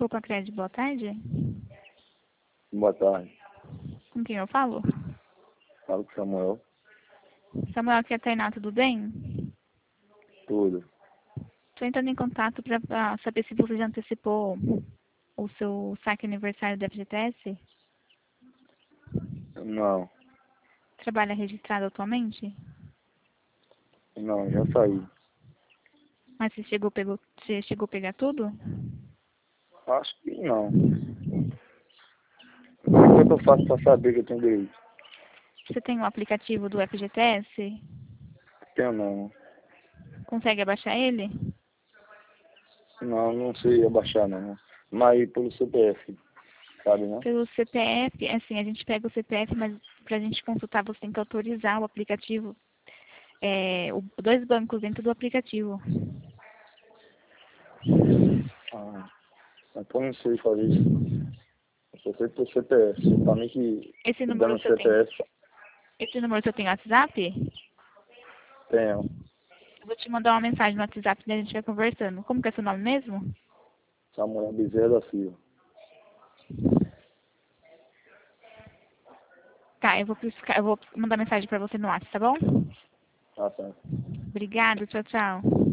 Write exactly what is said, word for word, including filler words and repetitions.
Poupa Crédito, boa tarde. Boa tarde. Com quem eu falo? Falo com o Samuel. Samuel, aqui é a Tainá, tudo bem? Tudo. Estou entrando em contato para saber se você já antecipou o seu saque aniversário da F G T S. Não, Trabalha registrado atualmente? não, já saí. Mas você chegou, pegou, você chegou a pegar tudo? Acho que não. Como é que eu faço pra saber que eu tenho direito? Você tem o aplicativo do F G T S? Tenho não. Consegue abaixar ele? Não, não sei abaixar não. Mas pelo C P F, sabe, né? Pelo C P F, assim, a gente pega o C P F, mas para a gente consultar você tem que autorizar o aplicativo. É, o, dois bancos dentro do aplicativo. Ah, então não sei fazer isso. Eu só sei pelo C P F. Pra mim que Esse número dando seu tem, C P F, esse número seu tem WhatsApp? tenho. Eu vou te mandar uma mensagem no WhatsApp e a gente vai conversando. Como que é seu nome mesmo? Samuel Bezerra da Silva. Tá, eu vou, buscar- eu vou mandar mensagem pra você no WhatsApp, tá bom? Ah, tá. Obrigada, tchau, tchau.